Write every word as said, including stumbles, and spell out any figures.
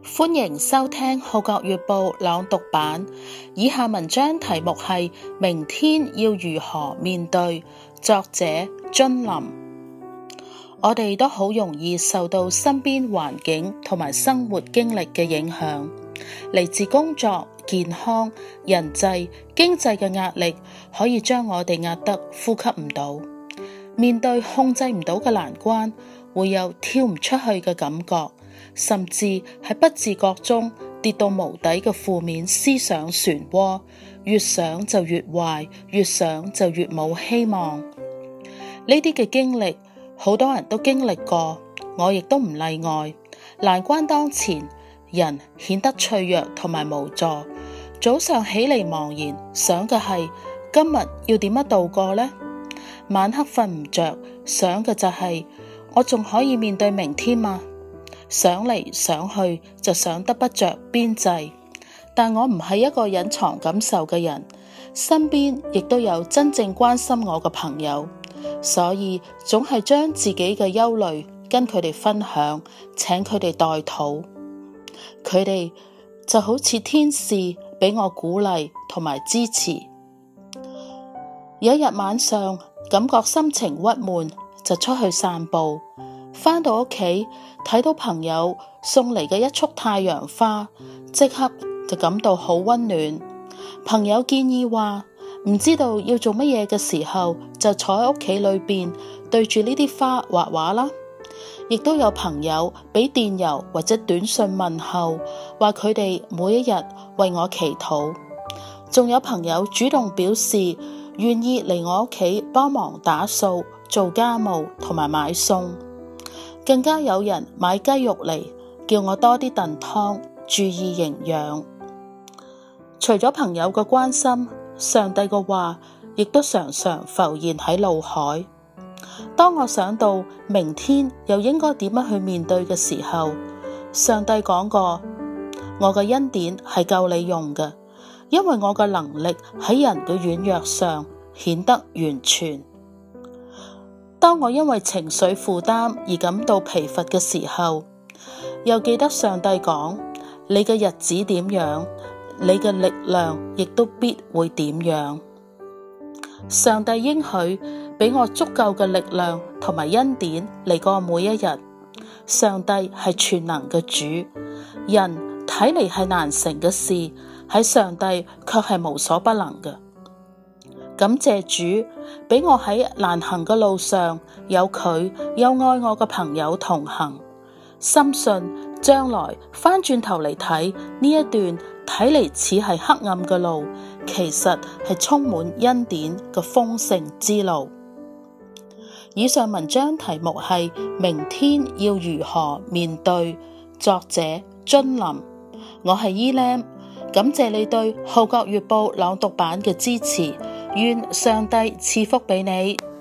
歡迎收聽《號角月報》朗讀版，以下文章題目係明天要如何面對，作者津林。我哋都好容易受到身邊環境同埋生活經歷嘅影響，嚟自工作、健康、人際、經濟嘅壓力，可以將我哋壓得呼吸唔到。面對控制唔到嘅難關，會有跳唔出去嘅感覺，甚至喺不自覺中跌到無底嘅負面思想漩渦，越想就越壞，越想就越冇希望。呢啲嘅經歷，好多人都經歷過，我亦都唔例外。難關當前，人顯得脆弱同埋無助。早上起嚟茫然，想嘅係今日要點樣度過呢？晚黑瞓唔着，想嘅就係我仲可以面對明天嗎？想嚟想去就想得不着邊際。但我唔係一個隱藏感受嘅人，身邊亦都有真正關心我嘅朋友，所以總係將自己嘅憂慮跟佢哋分享，請佢哋代禱。佢哋就好似天使，俾我鼓勵同埋支持。有一日晚上，感覺心情鬱悶，就出去散步。返到屋企，睇到朋友送嚟嘅一束太陽花，即刻就感到好溫暖。朋友建議話，唔知道要做乜嘢嘅時候，就坐喺屋企裏邊對住呢啲花畫畫啦。亦都有朋友俾電郵或者短信問候，話佢哋每一日為我祈禱。仲有朋友主動表示願意嚟我屋企幫忙打掃、做家務同埋買餸。更加有人買雞肉嚟，叫我多啲燉湯，注意營養。除咗朋友嘅關心，上帝嘅話亦都常常浮現喺腦海。當我想到明天又應該點樣去面對嘅時候，上帝講過，我嘅恩典係夠你用嘅，因為我嘅能力喺人嘅軟弱上顯得完全。當我因為情緒負擔而感到疲乏嘅時候，又記得上帝講，你嘅日子點樣，你嘅力量亦都必會點樣。上帝應許俾我足夠嘅力量同埋恩典嚟過每一日。上帝係全能嘅主，人睇嚟係難成嘅事，喺上帝卻係無所不能嘅。感謝主俾我喺難行嘅路上有佢有愛我嘅朋友同行，深信將來翻轉頭嚟睇呢一段睇嚟似係黑暗嘅路，其實係充滿恩典嘅豐盛之路。以上文章題目係明天要如何面對，作者津林。我係伊蓮，感謝你對號角月報朗讀版嘅支持，願上帝賜福俾你。